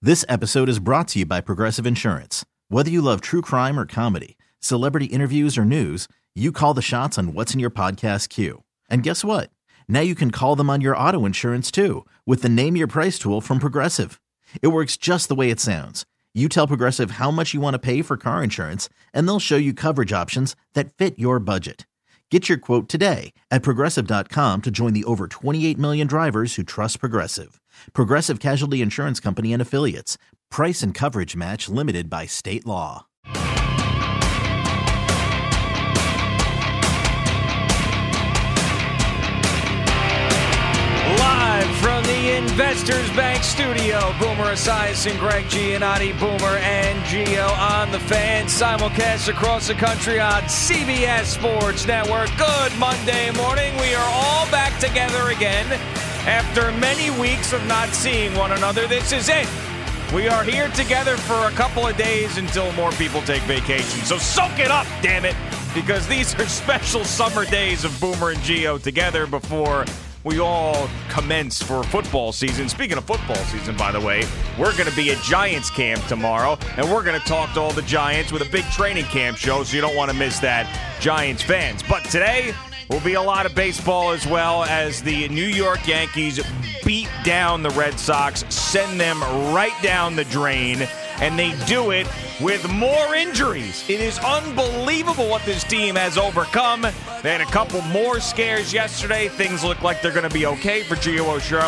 This episode is brought to you by Progressive Insurance. Whether you love true crime or comedy, celebrity interviews or news, you call the shots on what's in your podcast queue. And guess what? Now you can call them on your auto insurance too with the Name Your Price tool from Progressive. It works just the way it sounds. You tell Progressive how much you want to pay for car insurance, and they'll show you coverage options that fit your budget. Get your quote today at Progressive.com to join the over 28 million drivers who trust Progressive. Progressive Casualty Insurance Company and Affiliates. Price and coverage match limited by state law. Live from the Investors Bank studio, Boomer Esiason, Greg Giannotti, Boomer and Gio on the Fan, simulcast across the country on CBS Sports Network. Good Monday morning. We are all back together again after many weeks of not seeing one another. This is it. We are here together for a couple of days until more people take vacation. So soak it up, damn it, because these are special summer days of Boomer and Gio together before we all commence for football season. Speaking of football season, by the way, we're going to be at Giants camp tomorrow, and we're going to talk to all the Giants with a big training camp show, so you don't want to miss that, Giants fans. But today will be a lot of baseball as well as the New York Yankees beat down the Red Sox, send them right down the drain, and they do it with more injuries. It is unbelievable what this team has overcome. They had a couple more scares yesterday. Things look like they're going to be okay for Gio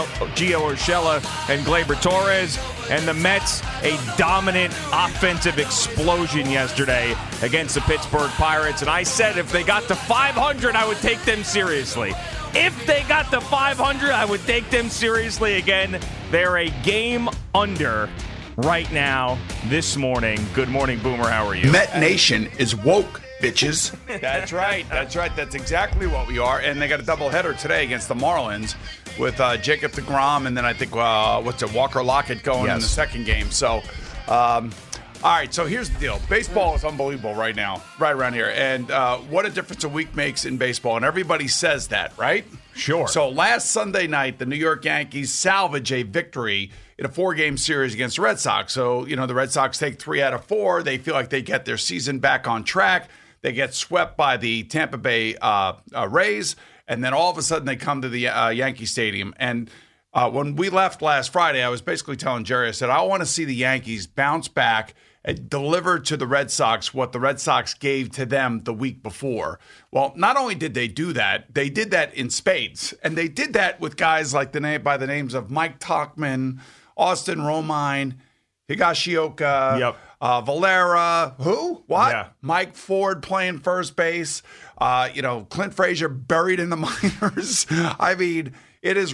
Urshela and Gleyber Torres. And the Mets, a dominant offensive explosion yesterday against the Pittsburgh Pirates. And I said if they got to 500, I would take them seriously. If they got to 500, I would take them seriously again. They're a game under right now, this morning. Good morning, Boomer. How are you? Met Nation is woke, bitches. That's right. That's exactly what we are. And they got a doubleheader today against the Marlins with Jacob deGrom and then I think, Walker Lockett going in the second game. So, all right, so here's the deal. Baseball is unbelievable right now, right around here. And what a difference a week makes in baseball. And everybody says that, right? Sure. So last Sunday night, the New York Yankees salvage a victory in a 4-game series against the Red Sox. So, the Red Sox take 3 out of 4. They feel like they get their season back on track. They get swept by the Tampa Bay Rays. And then all of a sudden they come to the Yankee Stadium. And when we left last Friday, I was basically telling Jerry, I said, I want to see the Yankees bounce back and deliver to the Red Sox what the Red Sox gave to them the week before. Well, not only did they do that, they did that in spades. And they did that with guys like by the names of Mike Tauchman, Austin Romine, Higashioka, Valera, who? What? Yeah. Mike Ford playing first base, Clint Frazier buried in the minors. I mean, it's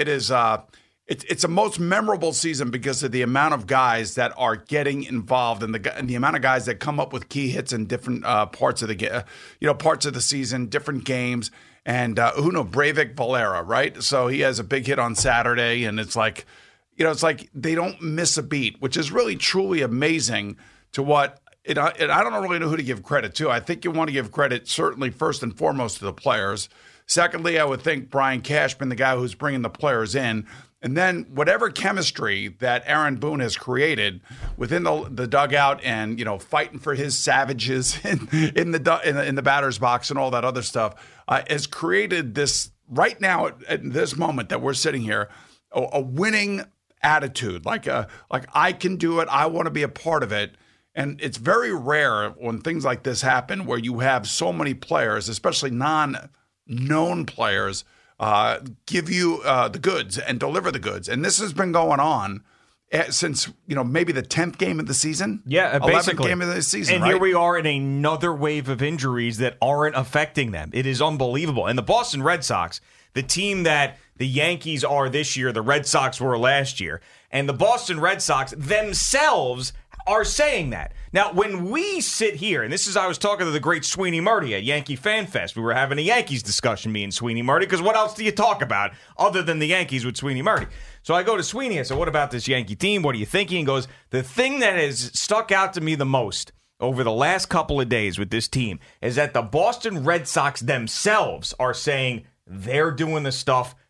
a most memorable season because of the amount of guys that are getting involved and the amount of guys that come up with key hits in different parts of the season, different games. And Breivik Valera, right? So he has a big hit on Saturday, and it's like they don't miss a beat, which is really truly amazing to what. And I don't really know who to give credit to. I think you want to give credit certainly first and foremost to the players. Secondly, I would think Brian Cashman, the guy who's bringing the players in. And then whatever chemistry that Aaron Boone has created within the dugout and, fighting for his savages in the batter's box and all that other stuff has created this right now at this moment that we're sitting here, a winning attitude, like I can do it. I want to be a part of it. And it's very rare when things like this happen where you have so many players, especially non-known players, give you the goods and deliver the goods. And this has been going on since, maybe the 10th game of the season. Yeah, basically. 11th game of the season, and right? Here we are in another wave of injuries that aren't affecting them. It is unbelievable. And the Boston Red Sox, the team that the Yankees are this year, the Red Sox were last year, and the Boston Red Sox themselves are saying that. Now, when we sit here, and I was talking to the great Sweeney Murdy at Yankee Fan Fest. We were having a Yankees discussion, me and Sweeney Murdy, because what else do you talk about other than the Yankees with Sweeney Murdy? So I go to Sweeney, I said, what about this Yankee team? What are you thinking? He goes, the thing that has stuck out to me the most over the last couple of days with this team is that the Boston Red Sox themselves are saying they're doing the stuff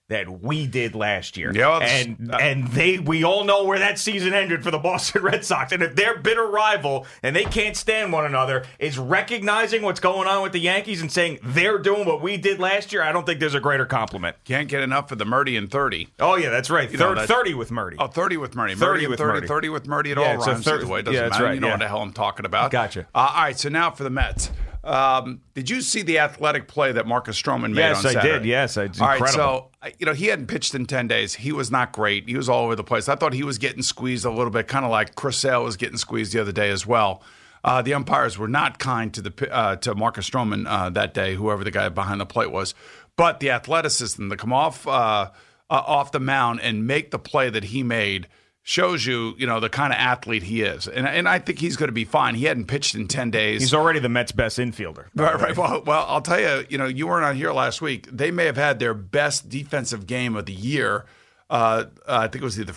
that we did last year. Yeah, and we all know where that season ended for the Boston Red Sox. And if their bitter rival, and they can't stand one another, is recognizing what's going on with the Yankees and saying they're doing what we did last year, I don't think there's a greater compliment. Can't get enough of the Murdy and 30. Oh, yeah, that's right. 30 with Murdy. Oh, 30 with Murdy. 30 with Murdy. 30 with Murdy. It all rhymes either way. It doesn't matter. Right, you know what the hell I'm talking about. Gotcha. All right, so now for the Mets. Did you see the athletic play that Marcus Stroman made on Saturday? Yes, I did. Yes, it's all incredible. Right, so, he hadn't pitched in 10 days. He was not great. He was all over the place. I thought he was getting squeezed a little bit, kind of like Chris Sale was getting squeezed the other day as well. The umpires were not kind to Marcus Stroman that day, whoever the guy behind the plate was. But the athleticism to come off the mound and make the play that he made shows you, the kind of athlete he is. And I think he's going to be fine. He hadn't pitched in 10 days. He's already the Mets' best infielder. Right. Well, I'll tell you, you weren't on here last week. They may have had their best defensive game of the year. I think it was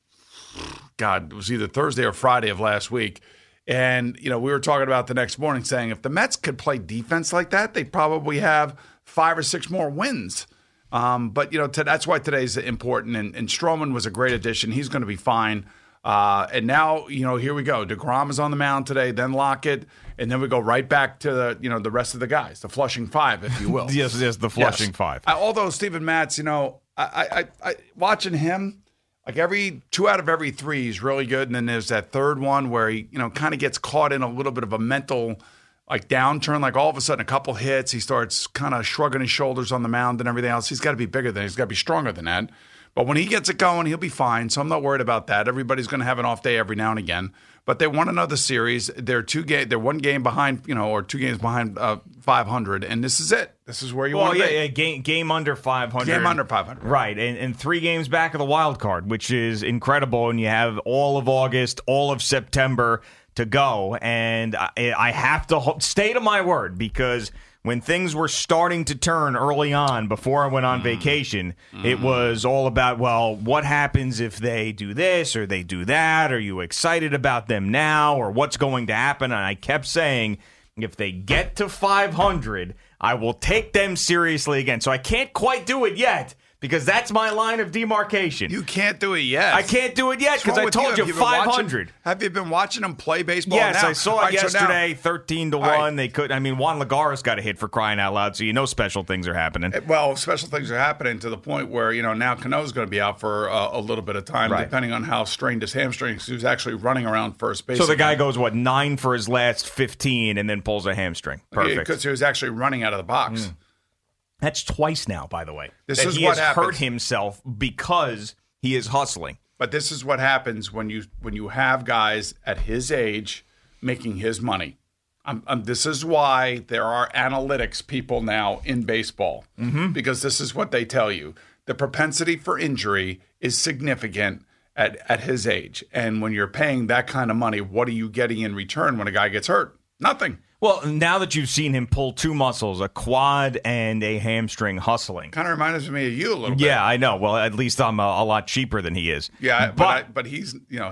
either Thursday or Friday of last week. And, we were talking about the next morning saying if the Mets could play defense like that, they'd probably have 5 or 6 more wins. But that's why today's important. And Stroman was a great addition. He's going to be fine. And now, here we go. DeGrom is on the mound today, then Lockett, and then we go right back to the rest of the guys, the Flushing Five, if you will. yes, the Flushing Five. Although Steven Matz, I watching him, like every 2 out of every 3, he's really good. And then there's that third one where he, kind of gets caught in a little bit of a mental downturn, like all of a sudden a couple hits, he starts kind of shrugging his shoulders on the mound and everything else. He's got to be bigger than he's got to be stronger than that. But when he gets it going, he'll be fine. So I'm not worried about that. Everybody's going to have an off day every now and again. But they won another series. They're 1 game behind, or 2 games behind 500, and this is it. This is where you want to be. Yeah, game under 500. Game under 500. Right, and 3 games back of the wild card, which is incredible. And you have all of August, all of September to go, and I have to stay to my word, because when things were starting to turn early on before I went on vacation, it was all about, well, what happens if they do this or they do that? Are you excited about them now, or what's going to happen? And I kept saying, if they get to 500, I will take them seriously again. So I can't quite do it yet, because that's my line of demarcation. You can't do it yet. I can't do it yet because I told you 500. Have you been watching them play baseball? Yes, now? I saw it yesterday, 13-1. Right. They could. I mean, Juan Lagares got a hit for crying out loud, so special things are happening. Well, special things are happening to the point where now Cano's going to be out for a little bit of time, depending on how strained his hamstring. He was actually running around first base. So the guy goes 9 for his last 15, and then pulls a hamstring. Perfect. Because he was actually running out of the box. That's twice now, by the way. This is he what has happens. Hurt himself because he is hustling. But this is what happens when you have guys at his age making his money. This is why there are analytics people now in baseball, because this is what they tell you. The propensity for injury is significant at his age. And when you're paying that kind of money, what are you getting in return when a guy gets hurt? Nothing. Well, now that you've seen him pull 2 muscles, a quad and a hamstring hustling. Kind of reminds me of you a little bit. Yeah, I know. Well, at least I'm a lot cheaper than he is. Yeah, but he's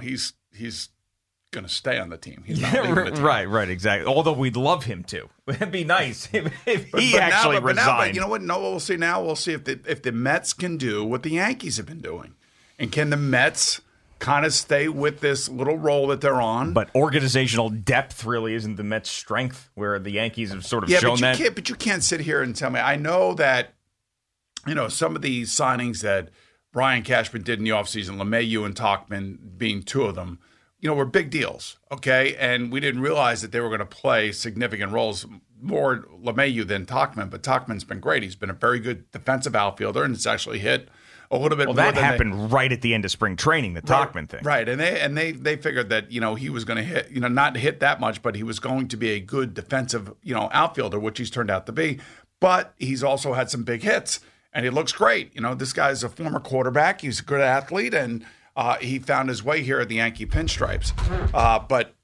going to stay on the team. He's not leaving the team. Right, exactly. Although we'd love him to. It'd be nice if he actually resigned. But you know what? No, we'll see now. We'll see if the Mets can do what the Yankees have been doing. And can the Mets kind of stay with this little role that they're on? But organizational depth really isn't the Mets' strength, where the Yankees have sort of shown that. But you can't sit here and tell me. I know that, some of these signings that Brian Cashman did in the offseason, LeMahieu and Tauchman being 2 of them, were big deals, okay? And we didn't realize that they were going to play significant roles, more LeMahieu than Tauchman, but Tauchman's been great. He's been a very good defensive outfielder, and it's actually hit a little bit more that happened right at the end of spring training, the Tauchman thing. Right, and they figured that, he was going to hit, not hit that much, but he was going to be a good defensive, outfielder, which he's turned out to be. But he's also had some big hits, and he looks great. This guy's a former quarterback. He's a good athlete, and he found his way here at the Yankee pinstripes. But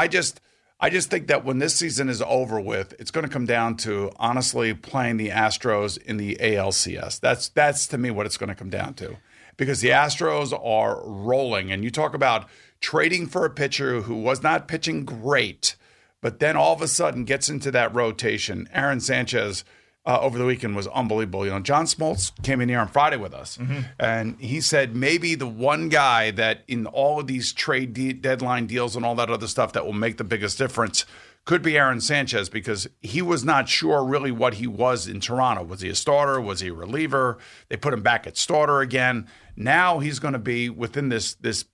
I just think that when this season is over with, it's going to come down to honestly playing the Astros in the ALCS. That's to me what it's going to come down to, because the Astros are rolling. And you talk about trading for a pitcher who was not pitching great, but then all of a sudden gets into that rotation. Aaron Sanchez over the weekend was unbelievable. John Smoltz came in here on Friday with us, and he said maybe the one guy that in all of these trade deadline deals and all that other stuff that will make the biggest difference could be Aaron Sanchez, because he was not sure really what he was in Toronto. Was he a starter? Was he a reliever? They put him back at starter again. Now he's going to be within this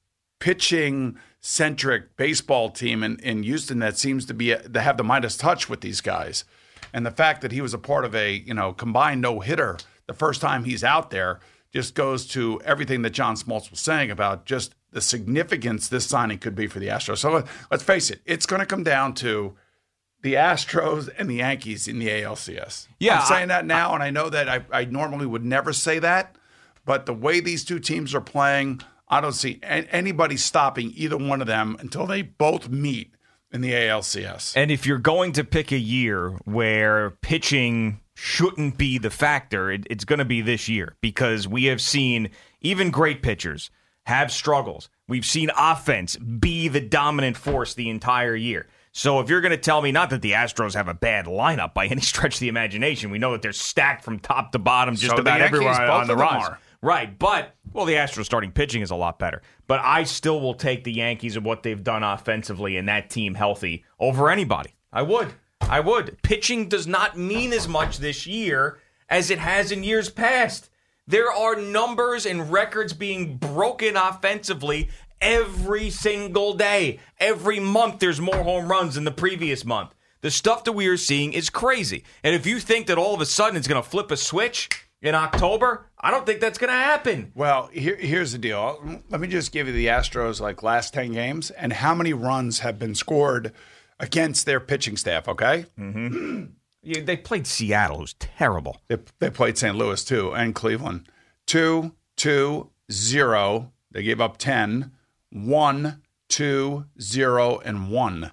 pitching-centric baseball team in Houston that seems to have the Midas touch with these guys. And the fact that he was a part of a combined no-hitter the first time he's out there just goes to everything that John Smoltz was saying about just the significance this signing could be for the Astros. So let's face it, it's going to come down to the Astros and the Yankees in the ALCS. Yeah, I'm saying that now, and I know that I normally would never say that, but the way these two teams are playing, I don't see anybody stopping either one of them until they both meet in the ALCS. And if you're going to pick a year where pitching shouldn't be the factor, it's going to be this year, because we have seen even great pitchers have struggles. We've seen offense be the dominant force the entire year. So if you're going to tell me, not that the Astros have a bad lineup by any stretch of the imagination, we know that they're stacked from top to bottom just about everywhere on the roster. Right, but, the Astros starting pitching is a lot better. But I still will take the Yankees and what they've done offensively and that team healthy over anybody. I would. Pitching does not mean as much this year as it has in years past. There are numbers and records being broken offensively every single day. Every month there's more home runs than the previous month. The stuff that we are seeing is crazy. And if you think that all of a sudden it's going to flip a switch in October, I don't think that's going to happen. Well, here's the deal. Let me just give you the Astros last 10 games and how many runs have been scored against their pitching staff, okay? Mm-hmm. Yeah, they played Seattle, who's terrible. They played St. Louis, too, and Cleveland. 2-2-0. They gave up 10. 1-2-0 and 1.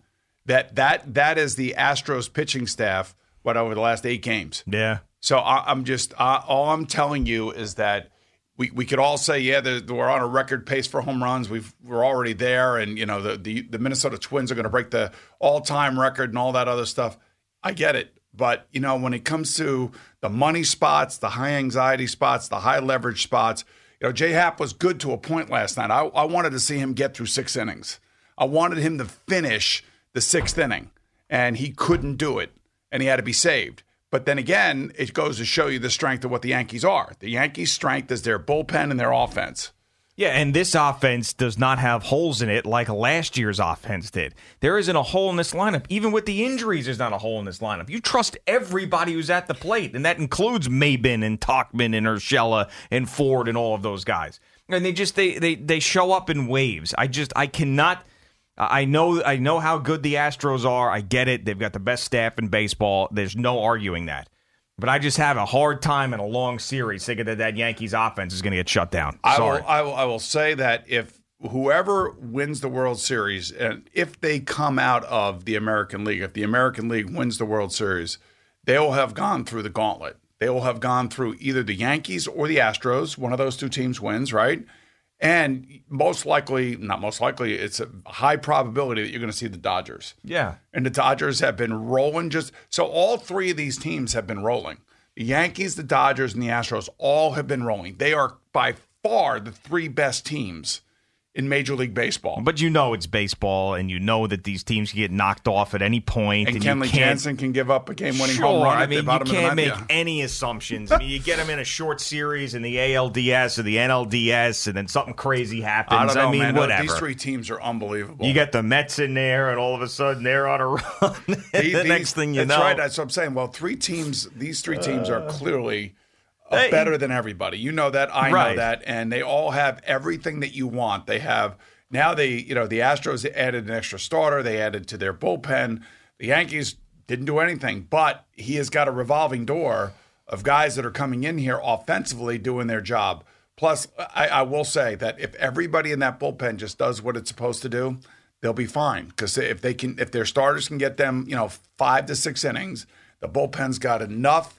That is the Astros pitching staff, over the last 8 games. Yeah. So I'm just all I'm telling you is that we could all say, we're on a record pace for home runs. We're already there, and the Minnesota Twins are going to break the all-time record and all that other stuff. I get it, but when it comes to the money spots, the high anxiety spots, the high leverage spots, J Happ was good to a point last night. I wanted to see him get through 6 innings. I wanted him to finish the 6th inning, and he couldn't do it, and he had to be saved. But then again, it goes to show you the strength of what the Yankees are. The Yankees' strength is their bullpen and their offense. Yeah, and this offense does not have holes in it like last year's offense did. There isn't a hole in this lineup. Even with the injuries, there's not a hole in this lineup. You trust everybody who's at the plate, and that includes Maben and Tauchman and Urshela and Ford and all of those guys. And they show up in waves. I cannot. I know how good the Astros are. I get it. They've got the best staff in baseball. There's no arguing that. But I just have a hard time in a long series thinking that Yankees offense is going to get shut down. Sorry. I will say that if whoever wins the World Series, and if they come out of the American League, if the American League wins the World Series, they will have gone through the gauntlet. They will have gone through either the Yankees or the Astros. One of those two teams wins, right? And not most likely, it's a high probability that you're going to see the Dodgers. Yeah. And the Dodgers have been rolling so all 3 of these teams have been rolling. The Yankees, the Dodgers, and the Astros all have been rolling. They are by far the 3 best teams in Major League Baseball. But it's baseball, and that these teams can get knocked off at any point. And Kenley Jansen can give up a game-winning home run at the bottom of the ninth. You can't make any assumptions. You get them in a short series in the ALDS or the NLDS, and then something crazy happens. I don't know, man. Whatever. These 3 teams are unbelievable. You got the Mets in there, and all of a sudden they're on a run. Next thing you know. That's right. That's what I'm saying. Well, these 3 teams are clearly better than everybody. You know that. I know that. And they all have everything that you want. They have now the Astros added an extra starter. They added to their bullpen. The Yankees didn't do anything, but he has got a revolving door of guys that are coming in here offensively doing their job. Plus, I will say that if everybody in that bullpen just does what it's supposed to do, they'll be fine. Because if their starters can get them, 5 to 6 innings, the bullpen's got enough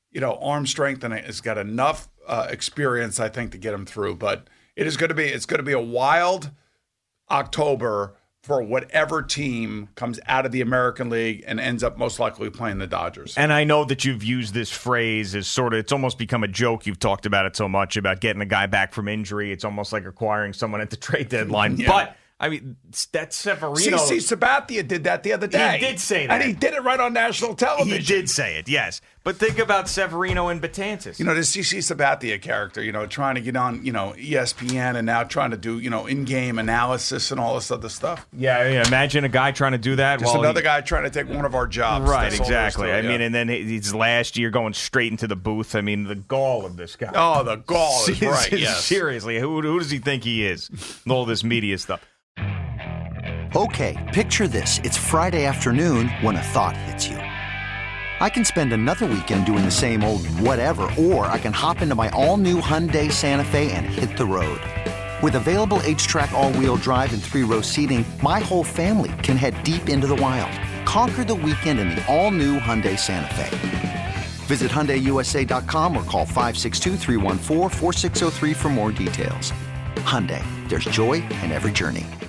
arm strength, and it's got enough experience, I think, to get them through. But it's going to be a wild October for whatever team comes out of the American League and ends up most likely playing the Dodgers. And I know that you've used this phrase as sort of, it's almost become a joke. You've talked about it so much about getting a guy back from injury. It's almost like acquiring someone at the trade deadline. Yeah. But, I mean, that's Severino. CC Sabathia did that the other day. He did say that. And he did it right on national television. He did say it, yes. But think about Severino and Betances. You know, this CC Sabathia character, you know, trying to get on, you know, ESPN and now trying to do, you know, in-game analysis and all this other stuff. Yeah, imagine a guy trying to do that. Just another guy trying to take one of our jobs. Right, exactly. I mean, and then his last year going straight into the booth. I mean, the gall of this guy. Oh, the gall is right, yes. Seriously, who does he think he is? All this media stuff. Okay, picture this. It's Friday afternoon when a thought hits you. I can spend another weekend doing the same old whatever, or I can hop into my all-new Hyundai Santa Fe and hit the road. With available H-Track all-wheel drive and 3-row seating, my whole family can head deep into the wild. Conquer the weekend in the all-new Hyundai Santa Fe. Visit HyundaiUSA.com or call 562-314-4603 for more details. Hyundai, there's joy in every journey.